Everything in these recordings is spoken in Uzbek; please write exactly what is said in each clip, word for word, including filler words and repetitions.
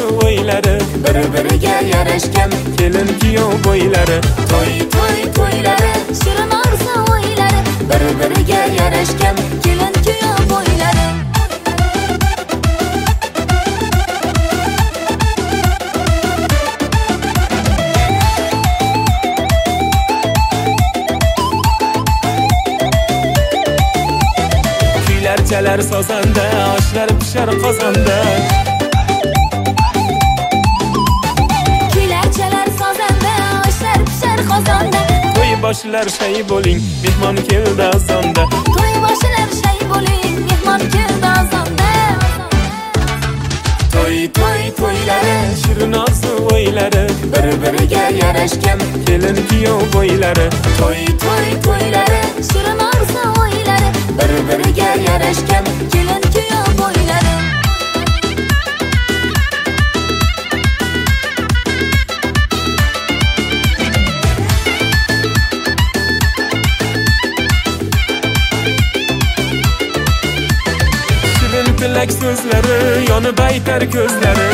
o'ylari, bir-biriga yarashgan kelin kuyov bo'ylari. To'y to'y to'ylari, shirin orzu o'ylari, bir-biriga yarashgan kelin kuyov bo'ylari. Kuylar chalar sozanda, oshlar pishar qozonda. Kuylar chalar sozanda, oshlar pishar qozonda. To'y boshlar shay bo'ling, mehmon keldi azonda. To'y boshlar shay bo'ling, mehmon keldi azonda. To'y to'y to'ylari, shirin orzu o'ylari, bir-biriga yarashgan kelin kuyov bo'ylari. To'y to'y to'ylari, shirin orzu o'ylari, bir-biriga yarashgan kelin kuyov bo'ylari. Shirin tilak so'zlari, yonib aytar ko'zlari.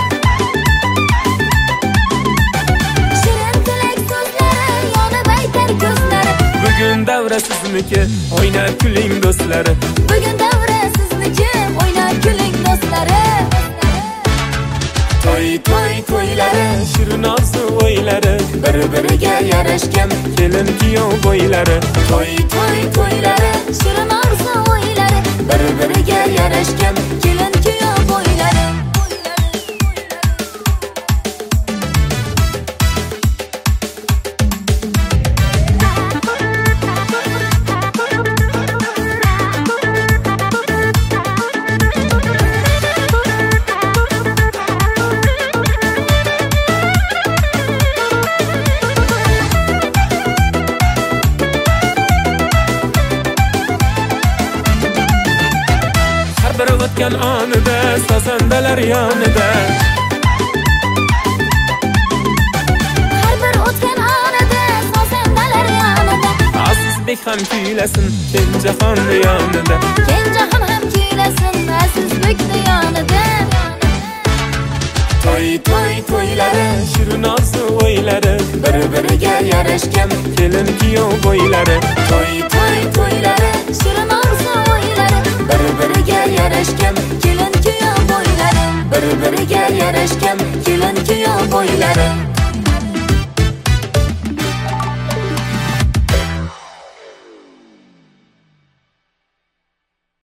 Shirin tilak so'zlari, yonib aytar ko'zlari. Bugun davra sizniki, o'ynab kuling do'stlari. Bugun davra sizniki, o'ynab kuling do'stlari. To'y to'y to'ylari, shirin orzu o'ylari, bir-biriga yarashgan kelin kuyov bo'ylari. To'y to'y to'ylari, shirin orzu o'ylari, bir-biriga yarashgan kelin kuyov bo'ylari. Bir o'tgan onida, sozandalar yonida. Har bir o'tgan onida, sozandalar yonida. Azizbek ham kuylasin, Kenjahon yonida. Kenjahon ham kuylasin, Azizbek yonida. To'y to'y to'ylari, shirin orzu o'ylari, bir-biriga yarashgan kelin kuyov bo'ylari. To'y to'y to'ylari, shirin orzu o'ylari, bir-biriga yarashgan kelin kuyov bo'ylari. Bir-biriga yarashgan kelin kuyov bo'ylari.